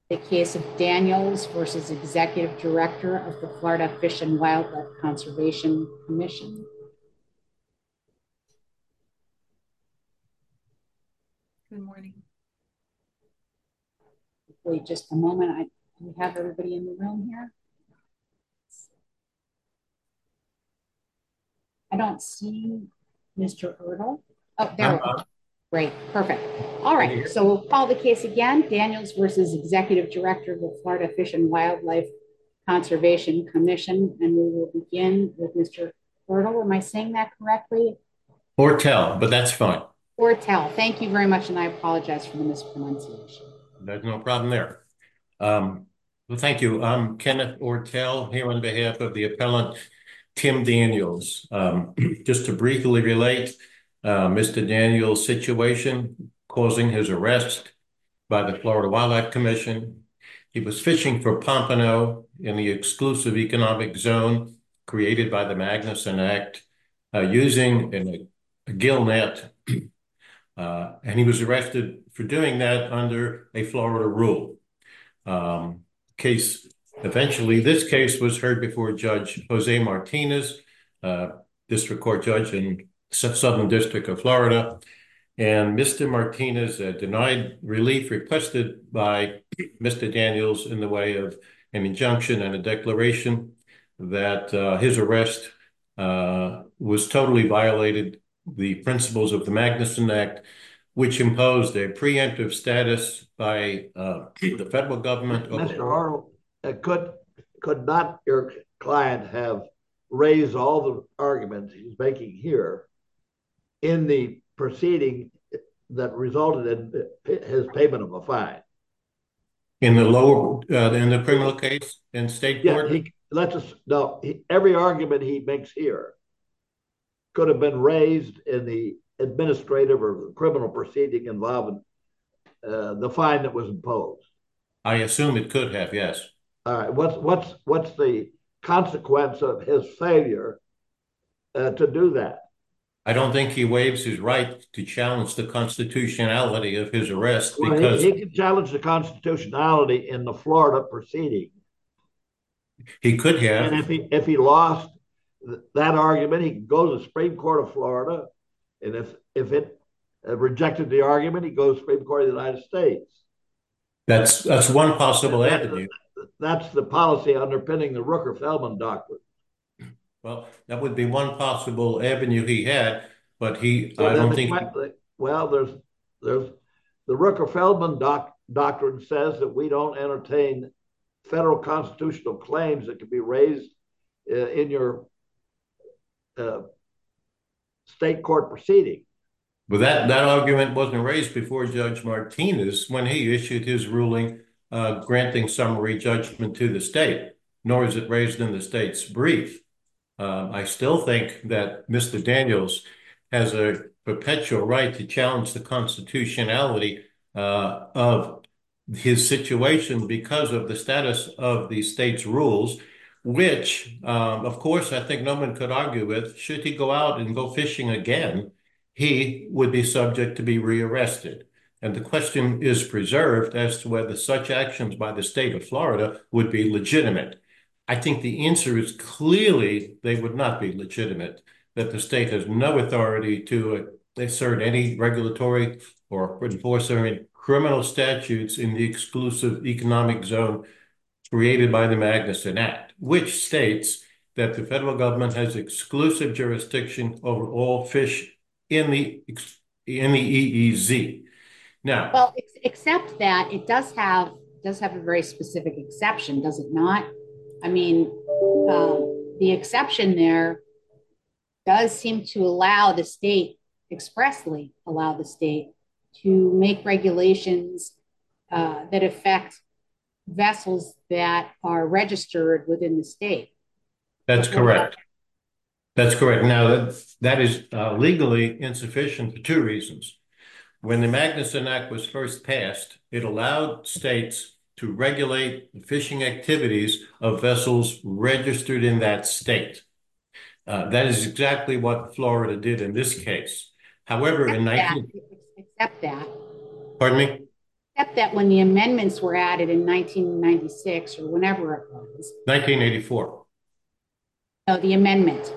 the case of Daniels versus Executive Director of the Florida Fish and Wildlife Conservation Commission. Good morning. Wait just a moment. Do we have everybody in the room here? I don't see Mr. Ertl. Oh, there we go. Great, perfect. All right, so we'll call the case again. Daniels versus Executive Director of the Florida Fish and Wildlife Conservation Commission, and we will begin with Mr. Ertl. Am I saying that correctly? Ortel, but that's fine. Ortel. Thank you very much, and I apologize for the mispronunciation. There's no problem there. Well, thank you. I'm Kenneth Ortel here on behalf of the appellant Tim Daniels. Just to briefly relate Mr. Daniels' situation causing his arrest by the Florida Wildlife Commission. He was fishing for pompano in the exclusive economic zone created by the Magnuson Act using a gill net, and he was arrested for doing that under a Florida rule. Eventually, this case was heard before Judge Jose Martinez, District Court Judge in Southern District of Florida. And Mr. Martinez denied relief requested by Mr. Daniels in the way of an injunction and a declaration that his arrest was totally violated the principles of the Magnuson Act, which imposed a preemptive status by the federal government. Mr. Arnold, could not your client have raised all the arguments he's making here in the proceeding that resulted in his payment of a fine? In the criminal case in state court? Every argument he makes here could have been raised in the administrative or criminal proceeding involving the fine that was imposed. I assume it could have, yes. All right. What's the consequence of his failure to do that? I don't think he waives his right to challenge the constitutionality of his arrest because he can challenge the constitutionality in the Florida proceeding. He could have. And if he lost that argument, he can go to the Supreme Court of Florida. And if it rejected the argument, he goes to the Supreme Court of the United States. That's one possible avenue. That's the policy underpinning the Rooker-Feldman doctrine. Well, that would be one possible avenue he had, but I don't think. Well, there's the Rooker-Feldman doctrine says that we don't entertain federal constitutional claims that can be raised in your state court proceeding. But that argument wasn't raised before Judge Martinez when he issued his ruling granting summary judgment to the state, nor is it raised in the state's brief. I still think that Mr. Daniels has a perpetual right to challenge the constitutionality of his situation because of the status of the state's rules, which, of course, I think no one could argue with. Should he go out and go fishing again, he would be subject to be rearrested. And the question is preserved as to whether such actions by the state of Florida would be legitimate. I think the answer is clearly they would not be legitimate, that the state has no authority to assert any regulatory or enforce any criminal statutes in the exclusive economic zone created by the Magnuson Act, which states that the federal government has exclusive jurisdiction over all fish in the EEZ. Now, well, except that it does have a very specific exception, does it not? I mean, the exception there does seem to expressly allow the state to make regulations that affect vessels that are registered within the state. That's correct. That's correct. Now, that is legally insufficient for two reasons. When the Magnuson Act was first passed, it allowed states to regulate the fishing activities of vessels registered in that state. That is exactly what Florida did in this case. However, Except that. Pardon me? Except that when the amendments were added in 1996 or whenever it was. 1984. No, the amendment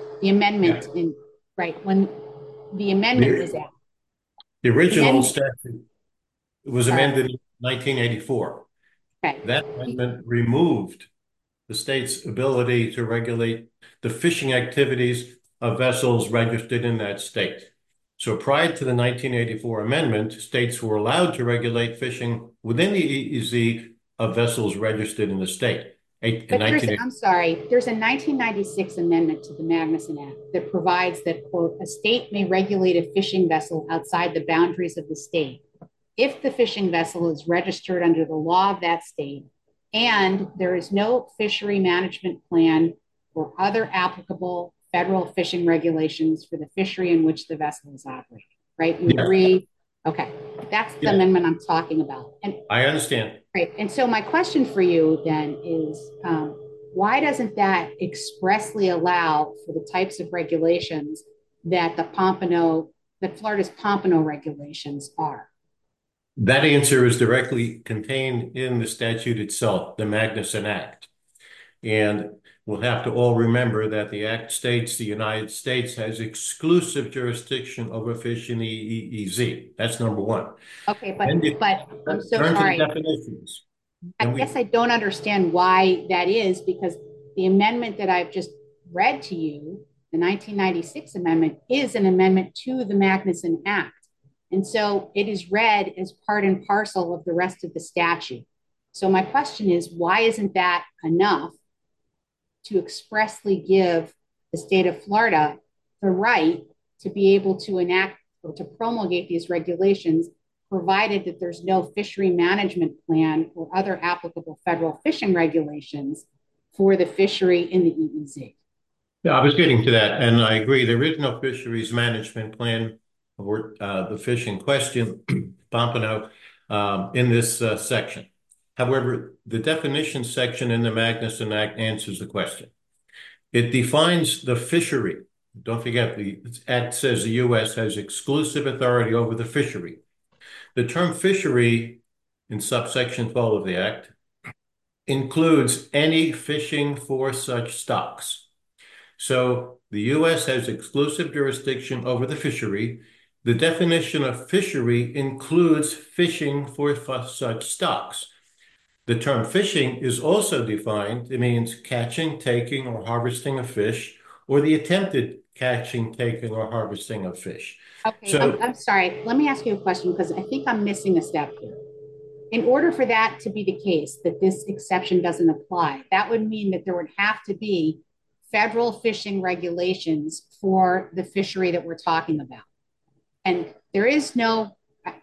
right, when the amendment was added. The original statute was amended in 1984. Okay. That amendment removed the state's ability to regulate the fishing activities of vessels registered in that state. So prior to the 1984 amendment, states were allowed to regulate fishing within the EEZ of vessels registered in the state. I'm sorry, there's a 1996 amendment to the Magnuson Act that provides that, quote, a state may regulate a fishing vessel outside the boundaries of the state if the fishing vessel is registered under the law of that state and there is no fishery management plan or other applicable federal fishing regulations for the fishery in which the vessel is operating, right? You agree? Okay, that's the amendment I'm talking about. And I understand. Right. And so my question for you then is, why doesn't that expressly allow for the types of regulations that Florida's Pompano regulations are? That answer is directly contained in the statute itself, the Magnuson Act. And we'll have to all remember that the Act states the United States has exclusive jurisdiction over fish in the EEZ. That's number one. Okay, but I'm so sorry. Definitions. I guess I don't understand why that is, because the amendment that I've just read to you, the 1996 amendment, is an amendment to the Magnuson Act. And so it is read as part and parcel of the rest of the statute. So my question is, why isn't that enough to expressly give the state of Florida the right to be able to enact or to promulgate these regulations, provided that there's no fishery management plan or other applicable federal fishing regulations for the fishery in the EEZ? Yeah, I was getting to that, and I agree. There is no fisheries management plan or the fishing question, Pompano, in this section. However, the definition section in the Magnuson Act answers the question. It defines the fishery. Don't forget, the Act says the U.S. has exclusive authority over the fishery. The term fishery in subsection 12 of the Act includes any fishing for such stocks. So the U.S. has exclusive jurisdiction over the fishery. The definition of fishery includes fishing for such stocks. The term fishing is also defined. It means catching, taking, or harvesting of fish, or the attempted catching, taking, or harvesting of fish. Okay, so, I'm sorry. Let me ask you a question because I think I'm missing a step here. In order for that to be the case, that this exception doesn't apply, that would mean that there would have to be federal fishing regulations for the fishery that we're talking about. And there is no,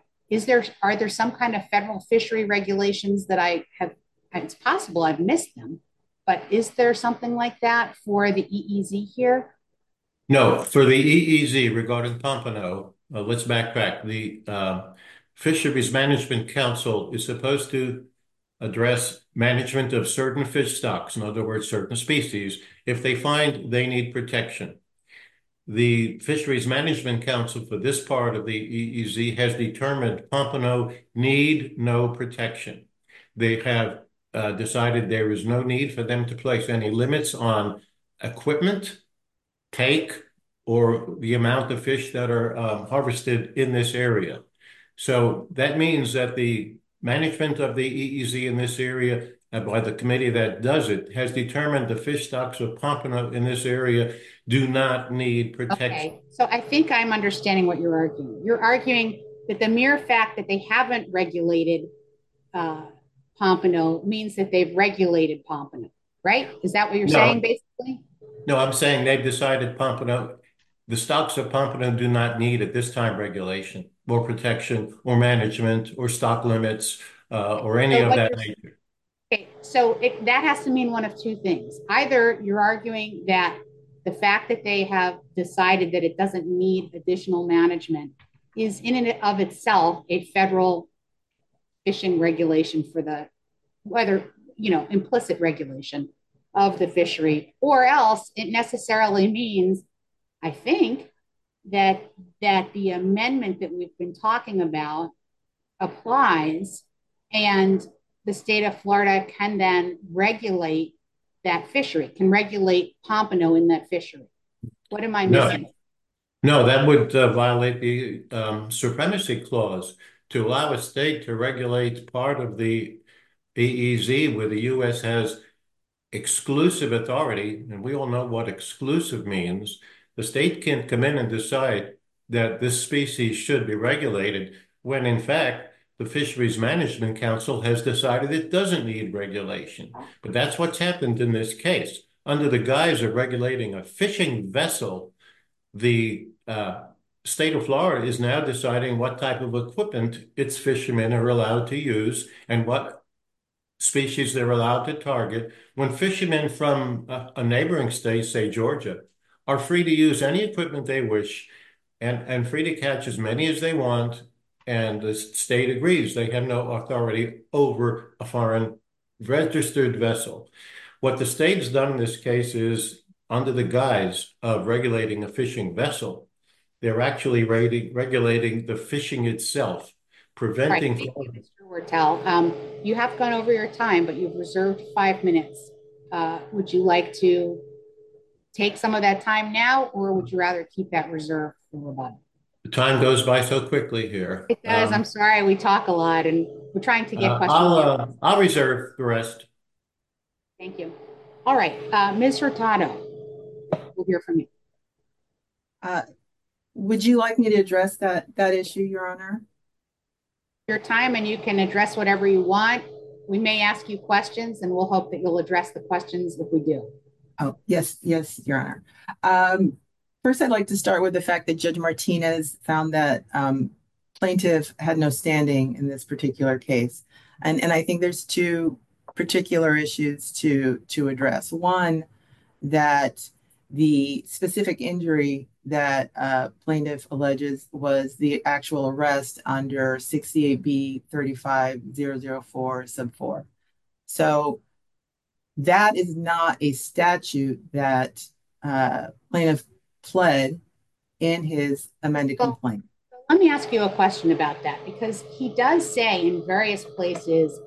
are there some kind of federal fishery regulations that it's possible I've missed them, but is there something like that for the EEZ here? No, for the EEZ regarding Pompano, let's backtrack. The Fisheries Management Council is supposed to address management of certain fish stocks, in other words, certain species, if they find they need protection. The Fisheries Management Council for this part of the EEZ has determined Pompano need no protection. They have decided there is no need for them to place any limits on equipment, take, or the amount of fish that are harvested in this area. So that means that the management of the EEZ in this area by the committee that does it has determined the fish stocks of Pompano in this area do not need protection. Okay, so I think I'm understanding what you're arguing. You're arguing that the mere fact that they haven't regulated Pompano means that they've regulated Pompano, right? Is that what you're saying, basically? No, I'm saying they've decided Pompano, the stocks of Pompano do not need at this time regulation or protection or management or stock limits or any of that nature. Okay, so that has to mean one of two things. Either you're arguing that the fact that they have decided that it doesn't need additional management is in and of itself a federal fishing regulation for implicit regulation of the fishery, or else it necessarily means, I think, that the amendment that we've been talking about applies and the state of Florida can then regulate that fishery, can regulate pompano in that fishery. What am I No, missing? no, that would violate the supremacy clause to allow a state to regulate part of the EEZ where the U.S. has exclusive authority, and we all know what exclusive means. The state can't come in and decide that this species should be regulated when, in fact, the Fisheries Management Council has decided it doesn't need regulation. But that's what's happened in this case. Under the guise of regulating a fishing vessel, the state of Florida is now deciding what type of equipment its fishermen are allowed to use and what species they're allowed to target, when fishermen from a neighboring state, say Georgia, are free to use any equipment they wish and free to catch as many as they want. And the state agrees they have no authority over a foreign registered vessel. What the state's done in this case is, under the guise of regulating a fishing vessel, they're actually regulating the fishing itself, preventing. Right. Thank you, Mr. Wortel. You have gone over your time, but you've reserved 5 minutes. Would you like to take some of that time now, or would you rather keep that reserved for rebuttal? The time goes by so quickly here. It does. I'm sorry. We talk a lot, and we're trying to get questions. I'll reserve the rest. Thank you. All right, Ms. Hurtado, we'll hear from you. Would you like me to address that issue, Your Honor? Your time, and you can address whatever you want. We may ask you questions, and we'll hope that you'll address the questions if we do. Oh, yes, Your Honor. First, I'd like to start with the fact that Judge Martinez found that plaintiff had no standing in this particular case. And I think there's two particular issues to address. One, that the specific injury that plaintiff alleges was the actual arrest under 68B 35004 sub 4. So that is not a statute that plaintiff pled in his amended complaint. Let me ask you a question about that, because he does say in various places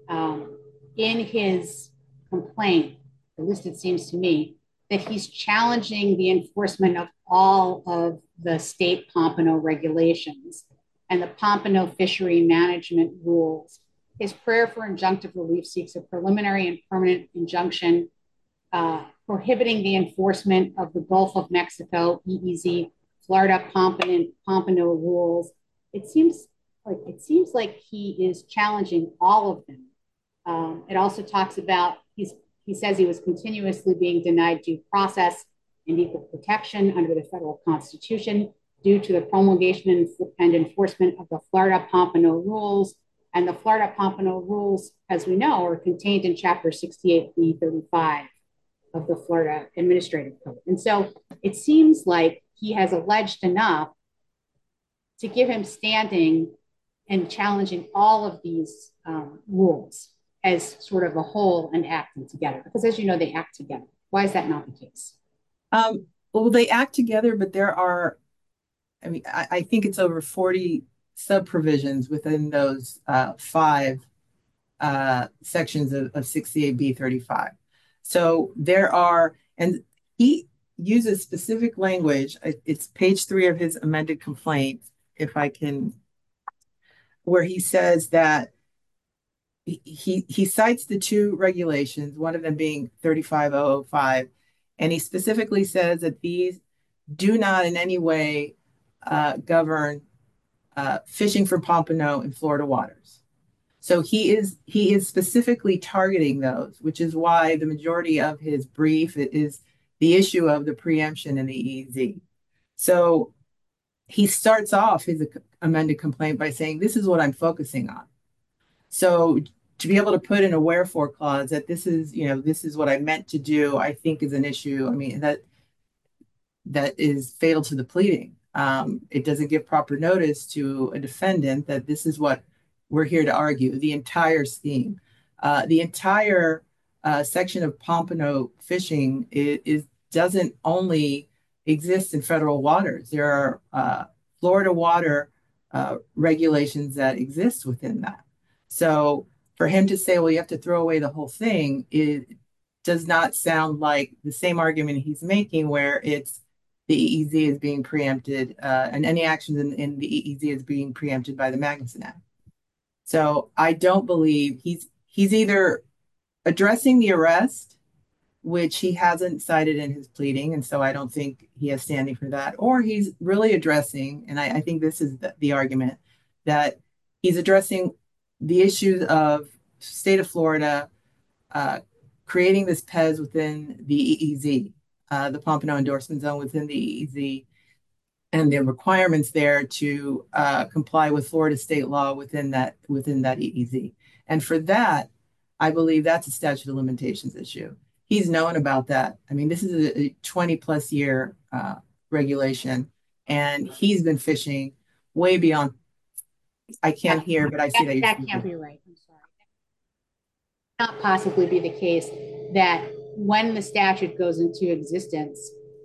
in his complaint, at least it seems to me, that he's challenging the enforcement of all of the state pompano regulations and the pompano fishery management rules. His prayer for injunctive relief seeks a preliminary and permanent injunction prohibiting the enforcement of the Gulf of Mexico, EEZ, Florida pompano rules. It seems like he is challenging all of them. It also talks about he says he was continuously being denied due process and equal protection under the federal constitution due to the promulgation and enforcement of the Florida pompano rules. And the Florida pompano rules, as we know, are contained in Chapter 68B35 of the Florida Administrative Code. And so it seems like he has alleged enough to give him standing and challenging all of these rules as sort of a whole and acting together. Because as you know, they act together. Why is that not the case? Well, they act together, but there are, I think it's over 40 sub-provisions within those 5 sections of 68B35. So there are, and he uses specific language. It's page 3 of his amended complaint, if I can, where he says that he cites the 2 regulations, one of them being 35005, and he specifically says that these do not in any way govern fishing for pompano in Florida waters. So he is specifically targeting those, which is why the majority of his brief is the issue of the preemption in the EEZ. So he starts off his amended complaint by saying, this is what I'm focusing on. So to be able to put in a wherefore clause that this is what I meant to do, I think is an issue. I mean, that is fatal to the pleading. It doesn't give proper notice to a defendant that this is what we're here to argue, the entire scheme. The entire section of pompano fishing doesn't only exist in federal waters. There are Florida water regulations that exist within that. So for him to say, well, you have to throw away the whole thing, it does not sound like the same argument he's making where it's the EEZ is being preempted and any actions in the EEZ is being preempted by the Magnuson Act. So I don't believe he's either addressing the arrest, which he hasn't cited in his pleading, and so I don't think he has standing for that, or he's really addressing, and I think this is the argument, that he's addressing the issues of state of Florida uh, creating this PEZ within the EEZ, the Pompano Endorsement Zone within the EEZ, and the requirements there to comply with Florida state law within that EEZ. And for that, I believe that's a statute of limitations issue. He's known about that. I mean, this is a 20 plus year regulation, and he's been fishing way beyond. I can't hear, but I see that. That can't be right. I'm sorry. Not possibly be the case that when the statute goes into existence,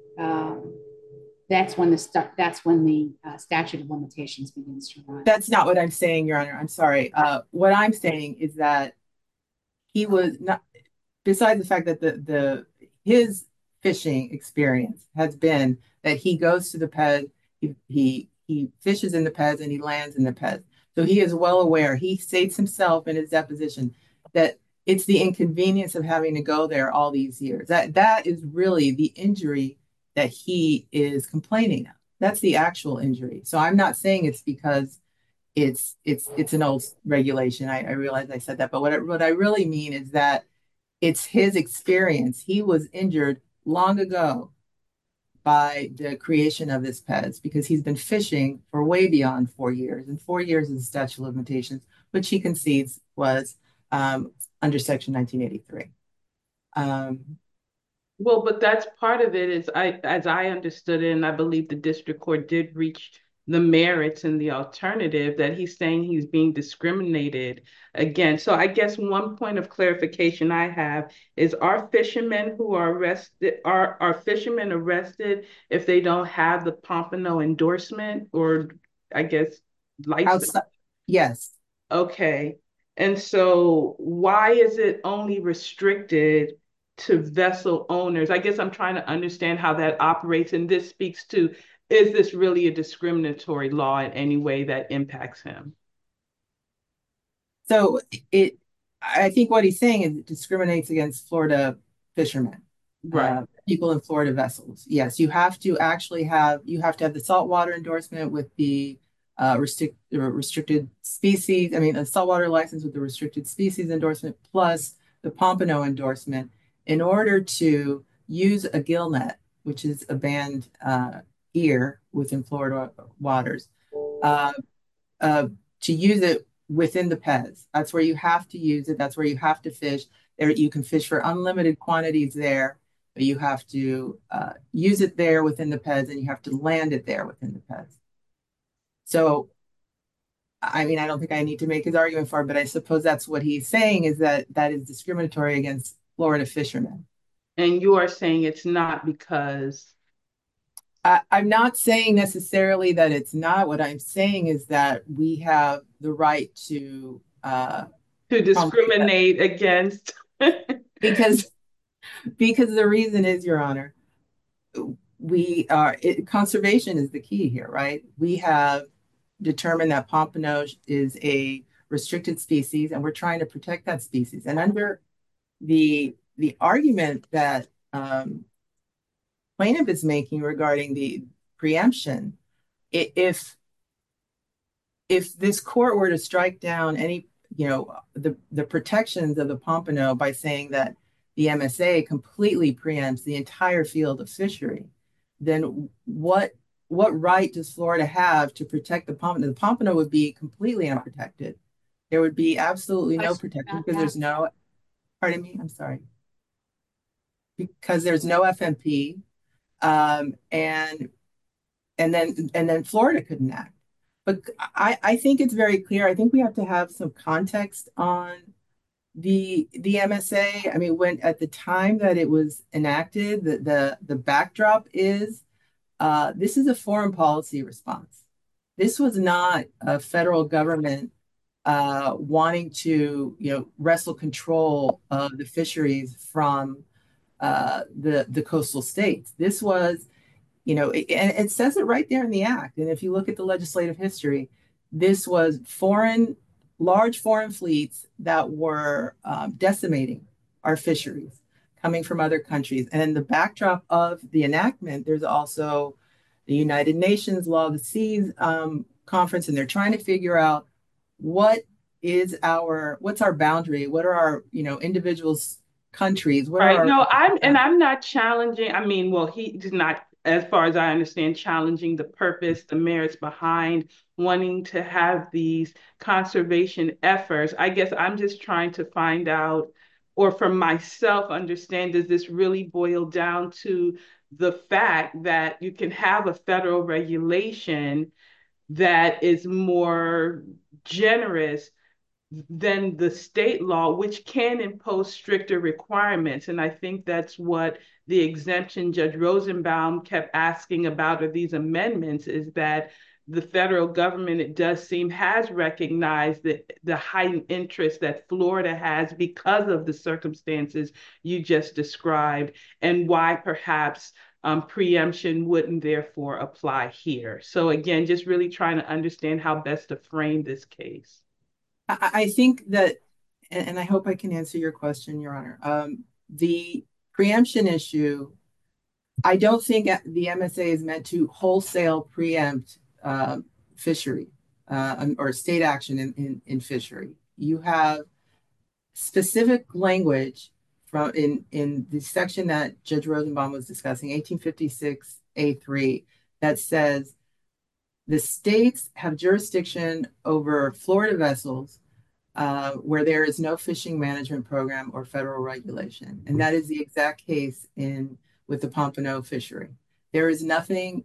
that's when the statute of limitations begins to run. That's not what I'm saying, Your Honor. I'm sorry. What I'm saying is that he was not. Besides the fact that his fishing experience has been that he goes to the PEZ, he fishes in the PEZ, and he lands in the PEZ. So he is well aware. He states himself in his deposition that it's the inconvenience of having to go there all these years. That is really the injury that he is complaining of. That's the actual injury. So I'm not saying it's because it's an old regulation. I realize I said that, but what I really mean is that it's his experience. He was injured long ago by the creation of this PEZ because he's been fishing for way beyond 4 years, and 4 years is the statute of limitations, which he concedes was under Section 1983. Well, but that's part of it, as I understood it, and I believe the district court did reach the merits and the alternative, that he's saying he's being discriminated against. So I guess one point of clarification I have is, are fishermen who are arrested, are fishermen arrested if they don't have the Pompano endorsement, or I guess license? Yes. Okay. And so why is it only restricted to vessel owners? I guess I'm trying to understand how that operates. And this speaks to, is this really a discriminatory law in any way that impacts him? So I think what he's saying is it discriminates against Florida fishermen, right? People in Florida vessels. Yes, you have to have the saltwater endorsement with the restricted species. I mean, a saltwater license with the restricted species endorsement plus the Pompano endorsement in order to use a gill net, which is a banned gear within Florida waters, to use it within the PEZ. That's where you have to use it. That's where you have to fish. There, you can fish for unlimited quantities there, but you have to use it there within the PEZ, and you have to land it there within the PEZ. So, I mean, I don't think I need to make his argument for it, but I suppose that's what he's saying, is that is discriminatory against Florida fishermen. And you are saying it's not because... I'm not saying necessarily that it's not. What I'm saying is that we have the right to discriminate against. because the reason is, Your Honor, conservation is the key here, right? We have determined that Pompano is a restricted species, and we're trying to protect that species. And under the argument that plaintiff is making regarding the preemption, if this court were to strike down any, the protections of the Pompano by saying that the MSA completely preempts the entire field of fishery, then what right does Florida have to protect the Pompano? The Pompano would be completely unprotected. There would be absolutely no protection because there's no, pardon me, I'm sorry. Because there's no FMP. And then Florida couldn't act. But I think it's very clear. I think we have to have some context on the MSA. I mean, when at the time that it was enacted, the backdrop is this is a foreign policy response. This was not a federal government wanting to, wrestle control of the fisheries from the coastal states. This was, and it says it right there in the act. And if you look at the legislative history, this was large foreign fleets that were decimating our fisheries coming from other countries. And in the backdrop of the enactment, there's also the United Nations Law of the Seas conference, and they're trying to figure out what's our boundary, what are our individuals countries, where Right. are No, I'm not challenging. I mean, well, he's not, as far as I understand, challenging the purpose, the merits behind wanting to have these conservation efforts. I guess I'm just trying to find out, or for myself, understand, does this really boil down to the fact that you can have a federal regulation that is more generous than the state law, which can impose stricter requirements. And I think that's what the exemption Judge Rosenbaum kept asking about of these amendments, is that the federal government, it does seem, has recognized that the heightened interest that Florida has because of the circumstances you just described, and why perhaps preemption wouldn't therefore apply here. So again, just really trying to understand how best to frame this case. I think that, and I hope I can answer your question, Your Honor. The preemption issue, I don't think the MSA is meant to wholesale preempt fishery or state action in fishery. You have specific language in the section that Judge Rosenbaum was discussing, 1856A3, that says the states have jurisdiction over Florida vessels where there is no fishing management program or federal regulation. And that is the exact case with the Pompano fishery. There is nothing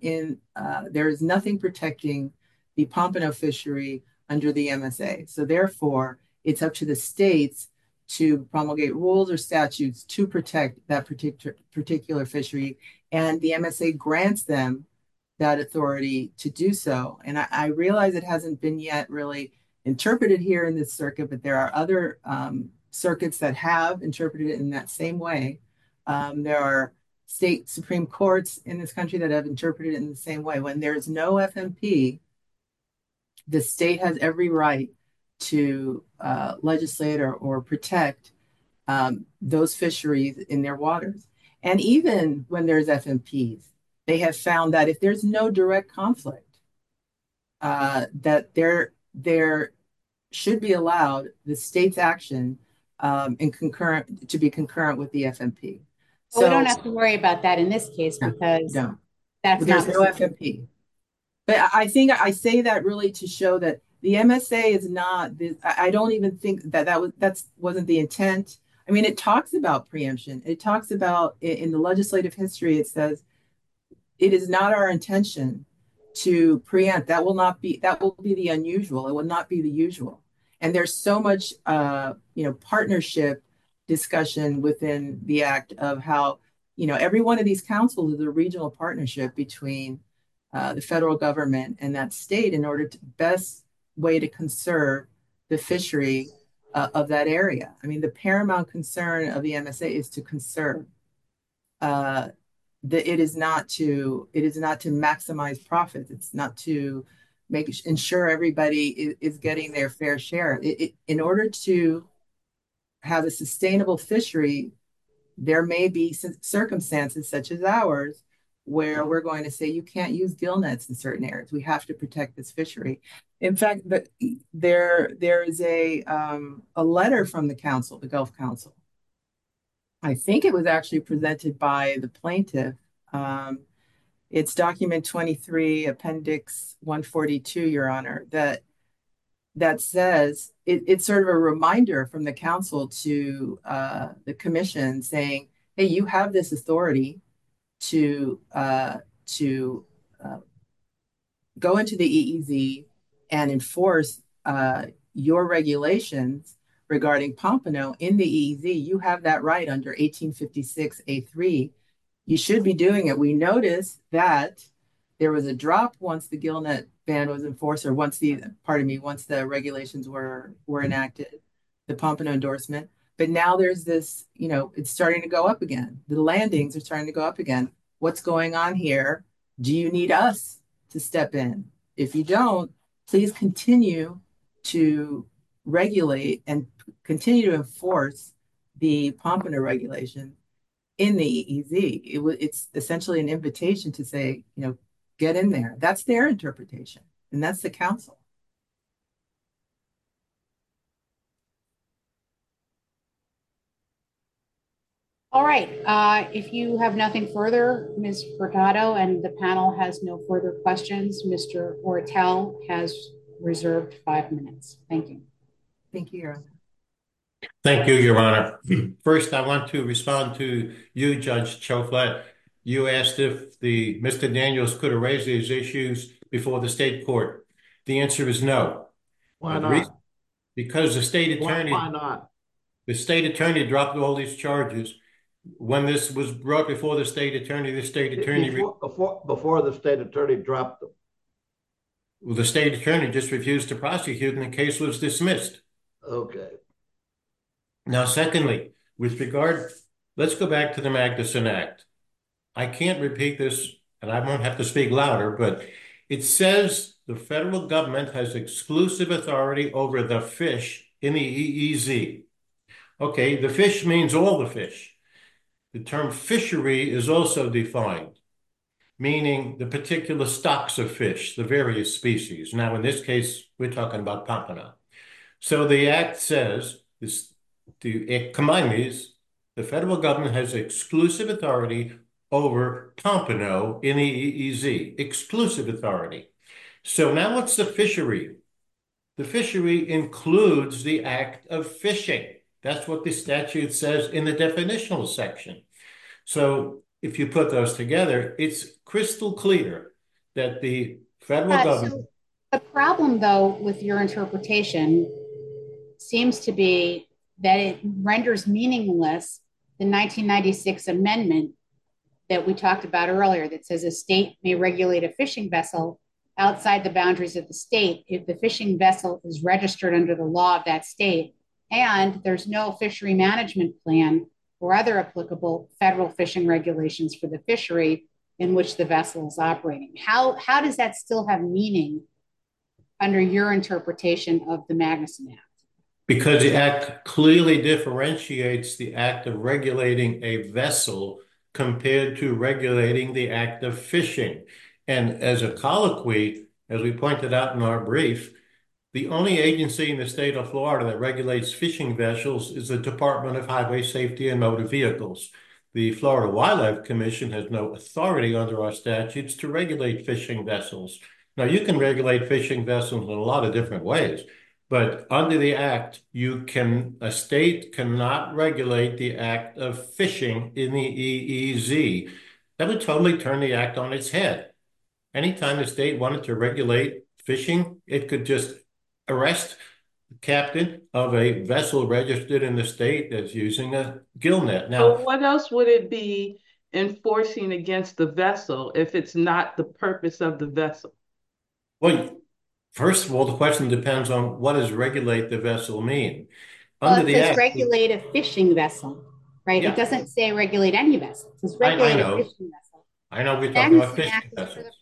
protecting the Pompano fishery under the MSA. So therefore, it's up to the states to promulgate rules or statutes to protect that particular fishery. And the MSA grants them that authority to do so. And I realize it hasn't been yet really interpreted here in this circuit, but there are other circuits that have interpreted it in that same way. There are state Supreme Courts in this country that have interpreted it in the same way. When there's no FMP, the state has every right to legislate or protect those fisheries in their waters. And even when there's FMPs, they have found that if there's no direct conflict, that there should be allowed the state's action to be concurrent with the FMP. So we don't have to worry about that in this case because there's no FMP. But I think I say that really to show that the MSA is not this. I don't even think that wasn't the intent. I mean, it talks about preemption. It talks about in the legislative history. It says it is not our intention to preempt. That will be the unusual. It will not be the usual. And there's so much partnership discussion within the act of how every one of these councils is a regional partnership between the federal government and that state in order to best way to conserve the fishery of that area. I mean, the paramount concern of the MSA is to conserve. It is not to maximize profits. It's not to ensure everybody is getting their fair share. In order to have a sustainable fishery, there may be circumstances such as ours where we're going to say you can't use gill nets in certain areas. We have to protect this fishery. In fact, there is a letter from the council, the Gulf Council. I think it was actually presented by the plaintiff. It's document 23, appendix 142, Your Honor, that says it's sort of a reminder from the council to the commission saying, hey, you have this authority to go into the EEZ and enforce your regulations regarding Pompano in the EEZ. You have that right under 1856A3. You should be doing it. We notice that there was a drop once the gillnet ban was enforced, or once the regulations were enacted, the Pompano endorsement. But now there's this, it's starting to go up again. The landings are starting to go up again. What's going on here? Do you need us to step in? If you don't, please continue to regulate and continue to enforce the Pompano regulation in the EEZ. It's essentially an invitation to say, get in there. That's their interpretation, and that's the council. All right. If you have nothing further, Ms. Furtado, and the panel has no further questions, Mr. Ortel has reserved 5 minutes. Thank you. Thank you, Your Honor. Thank you, Your Honor. First, I want to respond to you, Judge Choflat. You asked if Mr. Daniels could have raised these issues before the state court. The answer is no. Why not? Because the state attorney. Why not? The state attorney dropped all these charges. When this was brought before the state attorney before the state attorney dropped them. Well, the state attorney just refused to prosecute, and the case was dismissed. Okay. Now, secondly, let's go back to the Magnuson Act. I can't repeat this, and I won't have to speak louder, but it says the federal government has exclusive authority over the fish in the EEZ. Okay, the fish means all the fish. The term fishery is also defined, meaning the particular stocks of fish, the various species. Now, in this case, we're talking about pompano. So the act says, to combine these, the federal government has exclusive authority over pompano in the EEZ, exclusive authority. So now what's the fishery? The fishery includes the act of fishing. That's what the statute says in the definitional section. So if you put those together, it's crystal clear that the federal government. So the problem, though, with your interpretation seems to be that it renders meaningless the 1996 amendment that we talked about earlier that says a state may regulate a fishing vessel outside the boundaries of the state if the fishing vessel is registered under the law of that state and there's no fishery management plan or other applicable federal fishing regulations for the fishery in which the vessel is operating. How does that still have meaning under your interpretation of the Magnuson Act? Because the act clearly differentiates the act of regulating a vessel compared to regulating the act of fishing. And as a colloquy, as we pointed out in our brief, the only agency in the state of Florida that regulates fishing vessels is the Department of Highway Safety and Motor Vehicles. The Florida Wildlife Commission has no authority under our statutes to regulate fishing vessels. Now, you can regulate fishing vessels in a lot of different ways, but under the act, a state cannot regulate the act of fishing in the EEZ. That would totally turn the act on its head. Anytime the state wanted to regulate fishing, it could just arrest the captain of a vessel registered in the state that's using a gill net. Now, so what else would it be enforcing against the vessel if it's not the purpose of the vessel? Well, first of all, the question depends on what does regulate the vessel mean. Well, it says regulate a fishing vessel, right? Yeah. It doesn't say regulate any vessel. It says regulate a fishing vessel. I know we're talking about fishing vessels. For the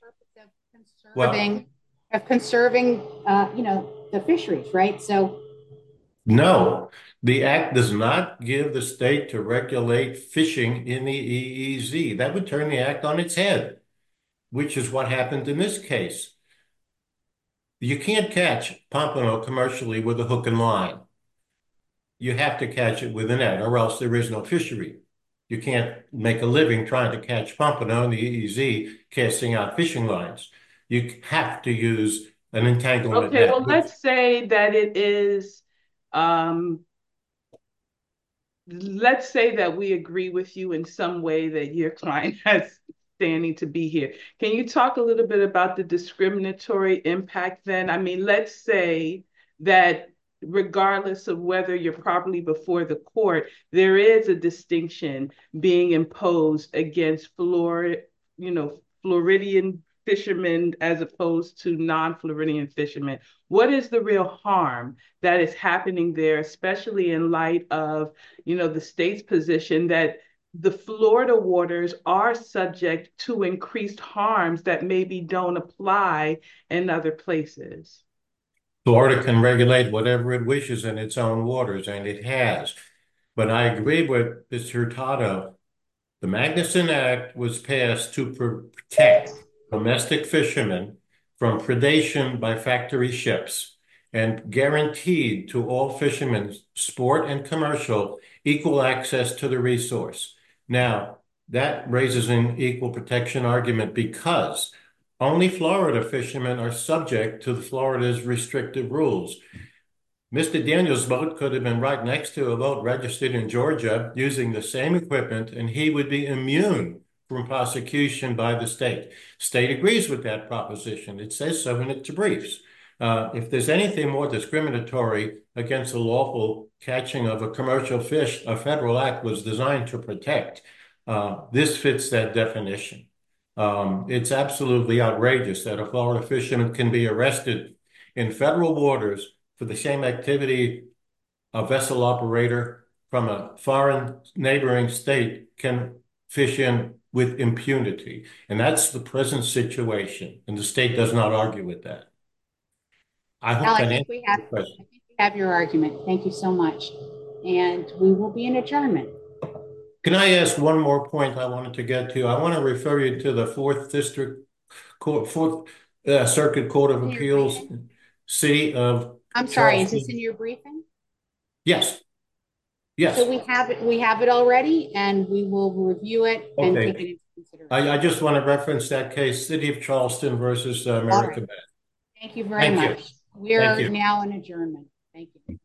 purpose of conserving, the fisheries, right? So no, the act does not give the state to regulate fishing in the EEZ. That would turn the act on its head, which is what happened in this case. You can't catch pompano commercially with a hook and line. You have to catch it with a net, or else there is no fishery. You can't make a living trying to catch pompano in the EEZ, casting out fishing lines. You have to use an entanglement. Okay, well, let's say that it is, let's say that we agree with you in some way that your client has standing to be here. Can you talk a little bit about the discriminatory impact then? I mean, let's say that regardless of whether you're properly before the court, there is a distinction being imposed against Floridian fishermen as opposed to non-Floridian fishermen? What is the real harm that is happening there, especially in light of, the state's position that the Florida waters are subject to increased harms that maybe don't apply in other places? Florida can regulate whatever it wishes in its own waters, and it has. But I agree with Mr. Hurtado. The Magnuson Act was passed to protect domestic fishermen from predation by factory ships and guaranteed to all fishermen, sport and commercial, equal access to the resource. Now, that raises an equal protection argument because only Florida fishermen are subject to Florida's restrictive rules. Mr. Daniels' boat could have been right next to a boat registered in Georgia using the same equipment, and he would be immune from prosecution by the state. State agrees with that proposition. It says so in its briefs. If there's anything more discriminatory against the lawful catching of a commercial fish, a federal act was designed to protect. This fits that definition. It's absolutely outrageous that a Florida fisherman can be arrested in federal waters for the same activity a vessel operator from a foreign neighboring state can fish in with impunity. And that's the present situation. And the state does not argue with that. I hope that answers your question. I think we have your argument. Thank you so much. And we will be in adjournment. Can I ask one more point I wanted to get to? I want to refer you to the Fourth Circuit Court of Appeals, City of I'm sorry, Charleston. is this in your briefing? Yes. Yes. So we have it already, and we will review it and take it into consideration. I just want to reference that case, City of Charleston versus America. Thank you very much. We are now in adjournment. Thank you.